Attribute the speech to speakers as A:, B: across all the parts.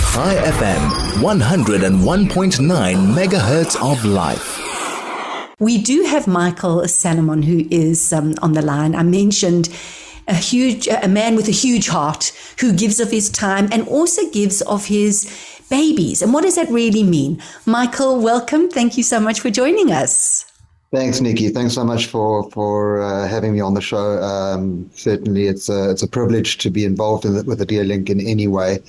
A: High FM, 101.9 megahertz of life.
B: We do have Michael Salomon, who is on the line. I mentioned a man with a huge heart who gives of his time and also gives of his babies. And what does that really mean? Michael, welcome. Thank you so much for joining us.
C: Thanks, Nikki. Thanks so much for having me on the show. Certainly, it's a privilege to be involved with the Deerlink in any way.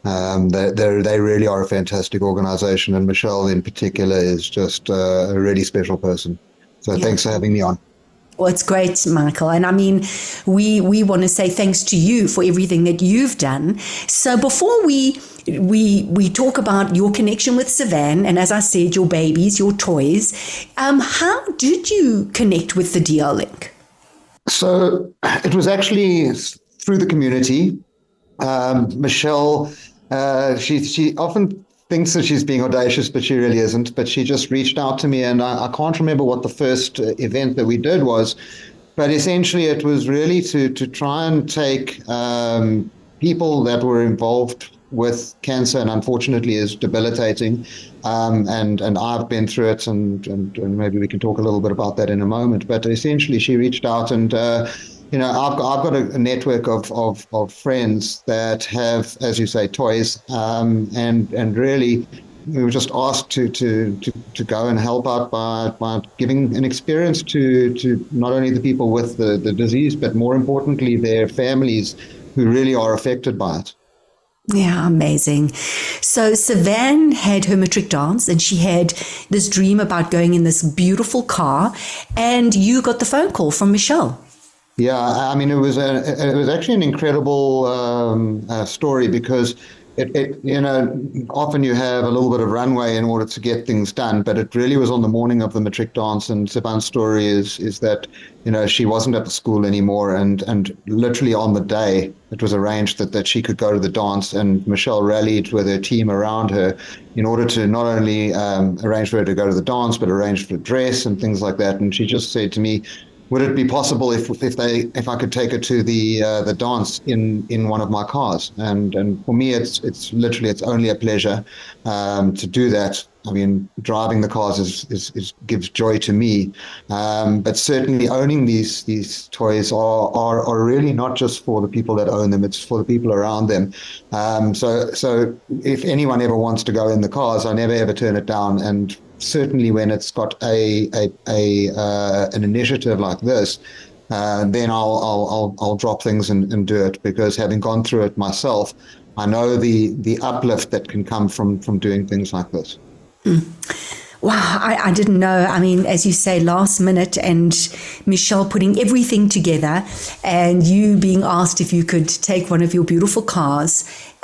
C: They really are a fantastic organization, and Michelle in particular is just a really special person. So Thanks for having me on.
B: Well, it's great, Michael. And I mean, we want to say thanks to you for everything that you've done. So before we talk about your connection with Savan, and as I said, your babies, your toys, how did you connect with the Deerlink?
C: So it was actually through the community. Michelle, she often thinks that she's being audacious, but she really isn't. But she just reached out to me, and I can't remember what the first event that we did was, but essentially it was really to try and take people that were involved with cancer, and unfortunately is debilitating. And I've been through it, and maybe we can talk a little bit about that in a moment. But essentially, she reached out and. I've got a network of friends that have, as you say, toys, and really we were just asked to go and help out by giving an experience to not only the people with the disease, but more importantly, their families who really are affected by it.
B: Yeah, amazing. So Savan had her matric dance, and she had this dream about going in this beautiful car, and you got the phone call from Michelle.
C: Yeah, I mean, it was actually an incredible story because often you have a little bit of runway in order to get things done, but it really was on the morning of the matric dance. And Savan's story is that she wasn't at the school anymore, and literally on the day it was arranged that she could go to the dance, and Michelle rallied with her team around her in order to not only arrange for her to go to the dance, but arrange for the dress and things like that. And she just said to me, would it be possible if I could take her to the dance in one of my cars? And for me, it's only a pleasure to do that. I mean, driving the cars is gives joy to me, but certainly owning these toys are really not just for the people that own them; it's for the people around them. So if anyone ever wants to go in the cars, I never ever turn it down. And certainly when it's got an initiative like this, then I'll drop things and do it, because having gone through it myself, I know the uplift that can come from doing things like this.
B: Wow, I didn't know. I mean, as you say, last minute, and Michelle putting everything together, and you being asked if you could take one of your beautiful cars,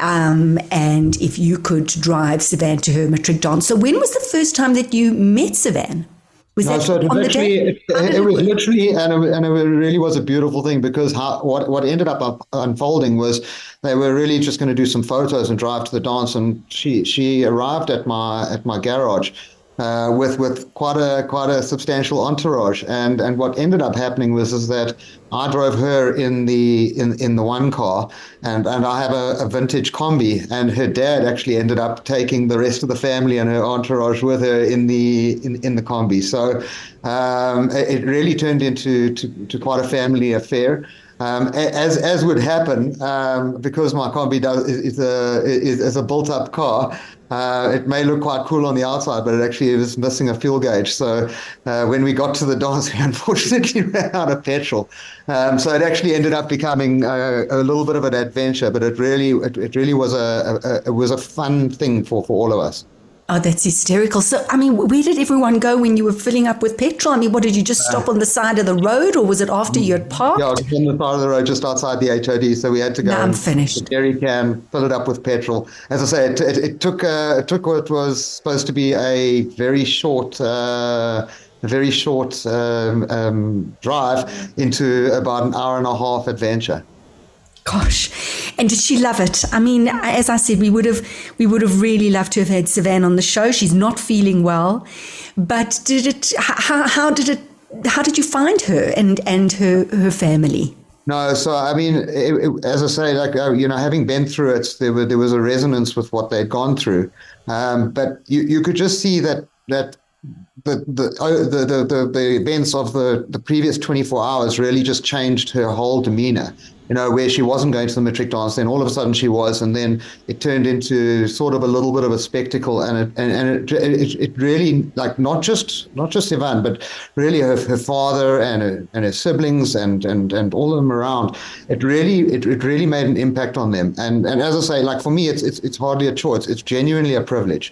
B: and if you could drive Savan to her matric dance. So when was the first time that you met Savan? Was that on the day?
C: It was literally, and it really was a beautiful thing, because what ended up unfolding was they were really just going to do some photos and drive to the dance, and she arrived at my garage with quite a substantial entourage, and what ended up happening was that I drove her in the one car, and I have a vintage Kombi, and her dad actually ended up taking the rest of the family and her entourage with her in the Kombi. So it really turned into quite a family affair. As would happen, because my Kombi is a built-up car. It may look quite cool on the outside, but it actually was missing a fuel gauge. So when we got to the dance, we unfortunately ran out of petrol. So it actually ended up becoming a little bit of an adventure, but it really was a fun thing for all of us.
B: Oh, that's hysterical. So, I mean, where did everyone go when you were filling up with petrol? I mean, what, did you just stop on the side of the road, or was it after you had parked?
C: Yeah, it was on the side of the road just outside the HOD. So we had to go
B: I'm finished.
C: The jerry can, fill it up with petrol. As I say, it took what was supposed to be a very short drive into about an hour and a half adventure.
B: Gosh. And did she love it? I mean, as I said, we would have really loved to have had Savan on the show. She's not feeling well. But how did you find her and her family?
C: No, so I mean, as I say, like having been through it, there was a resonance with what they'd gone through, but you could just see that the events of the previous 24 hours really just changed her whole demeanor. Where she wasn't going to the matric dance, then all of a sudden she was, and then it turned into sort of a little bit of a spectacle, and it really, like, not just Ivan, but really her father and her siblings and all of them around. It really made an impact on them, and as I say, like, for me, it's hardly a chore. It's genuinely a privilege.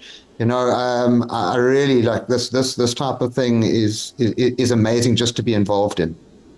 C: I really like this type of thing is amazing just to be involved in.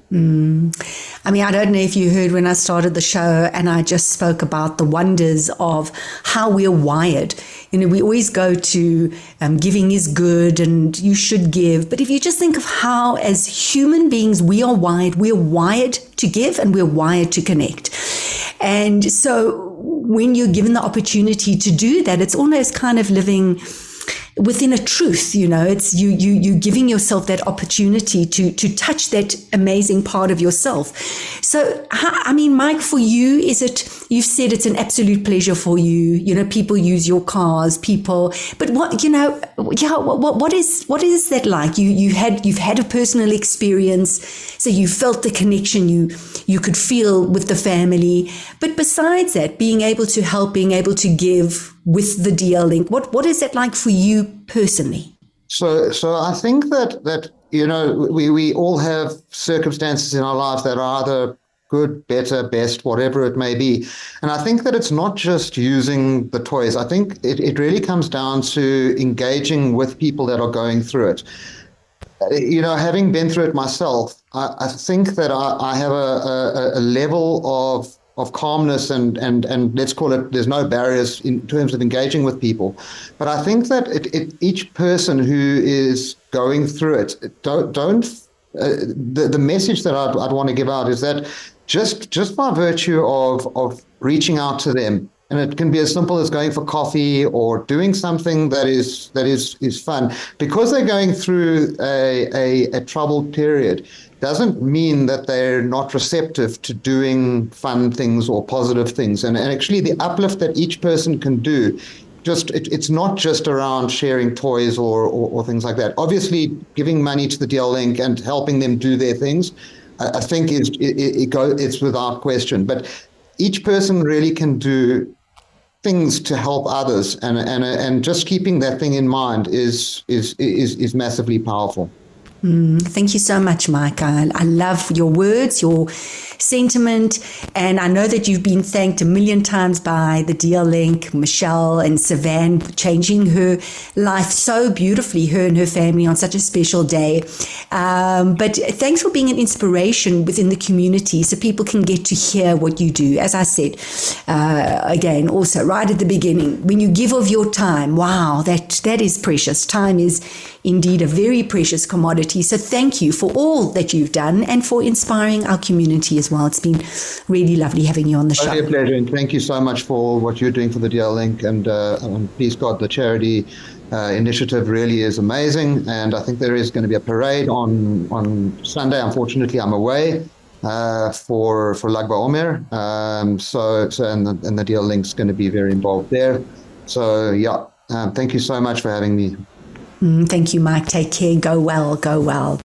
B: I mean, I don't know if you heard when I started the show and I just spoke about the wonders of how we're wired. We always go to giving is good and you should give. But if you just think of how, as human beings, we're wired to give and we're wired to connect. And so when you're given the opportunity to do that, it's almost kind of living within a truth, it's you giving yourself that opportunity to touch that amazing part of yourself. So, I mean, Mike, for you, you've said it's an absolute pleasure for you, people use your cars, but what is that like? You've had a personal experience, so you felt the connection you could feel with the family. But besides that, being able to help, being able to give with the DL Link, what is that like for you personally?
C: So I think that we all have circumstances in our lives that are either good, better, best, whatever it may be. And I think that it's not just using the toys. I think it really comes down to engaging with people that are going through it. Having been through it myself, I think that I have a level of calmness and let's call it, there's no barriers in terms of engaging with people. But I think that each person who is going through it, the message that I'd want to give out is that just by virtue of reaching out to them, and it can be as simple as going for coffee or doing something that is fun, because they're going through a troubled period, doesn't mean that they're not receptive to doing fun things or positive things. And actually the uplift that each person can do, it's not just around sharing toys or things like that. Obviously, giving money to the DL Link and helping them do their things, I think it's without question. But each person really can do things to help others, and just keeping that thing in mind is massively powerful.
B: Thank you so much, Mike. I love your words, your sentiment, and I know that you've been thanked a million times by the DL Link, Michelle and Savan, changing her life so beautifully, her and her family, on such a special day. But thanks for being an inspiration within the community so people can get to hear what you do. As I said, again, also right at the beginning, when you give of your time, wow, that is precious. Time is indeed a very precious commodity. So thank you for all that you've done and for inspiring our community as well. It's been really lovely having you on the show.
C: It's a pleasure, and thank you so much for what you're doing for the DL Link. And please God, the charity initiative really is amazing. And I think there is going to be a parade on Sunday. Unfortunately, I'm away for Lag BaOmer. And the DL Link's going to be very involved there. So yeah, thank you so much for having me.
B: Thank you, Mike. Take care. Go well. Go well.